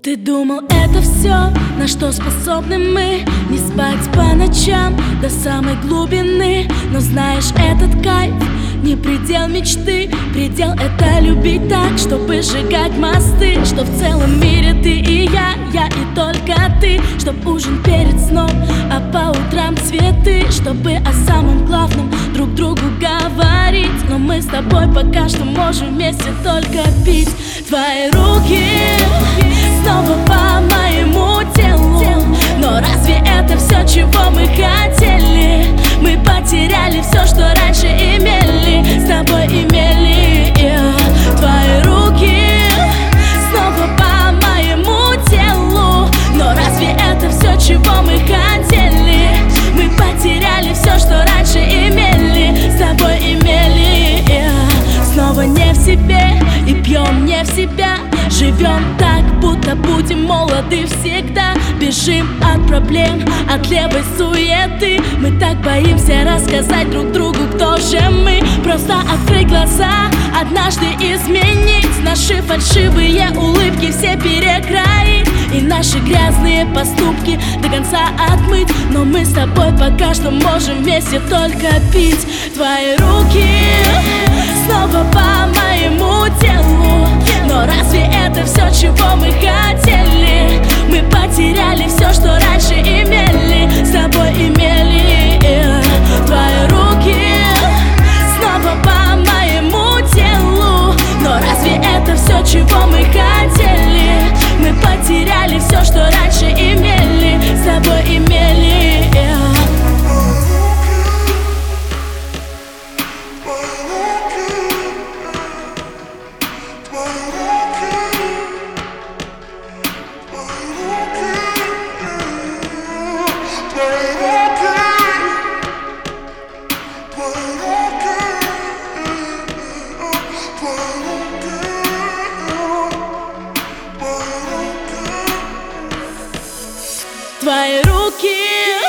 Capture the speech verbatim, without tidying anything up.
Ты думал, это все, на что способны мы? Не спать по ночам до самой глубины. Но знаешь, этот кайф не предел мечты. Предел — это любить так, чтобы сжигать мосты. Что в целом мире ты и я, я и только ты. Чтоб ужин перед сном, а по утрам цветы. Чтобы о самом главном друг другу говорить. Но мы с тобой пока что можем вместе только пить. Твои руки снова по моему телу. Но разве это все, чего мы хотели? Мы потеряли все, что раньше имели, с тобой имели. yeah. Твои руки снова по моему телу. Но разве это все, чего мы хотели? Мы потеряли все, что раньше имели, с тобой имели. yeah. Снова не в себе и пьем не в себя. Живем так, будто будем молоды всегда. Бежим от проблем, от левой суеты. Мы так боимся рассказать друг другу, кто же мы. Просто открыть глаза, однажды изменить. Наши фальшивые улыбки все перекроить. И наши грязные поступки до конца отмыть. Но мы с тобой пока что можем вместе только пить. Твои руки снова по моему телу. Но разве это все, чего мы хотели? Мы потеряли все, что раньше имели, с тобой имели. yeah. Твои руки снова по моему телу. Но разве это все, чего мы хотели? Мы потеряли все, что раньше имели, с тобой имели. yeah. Твои руки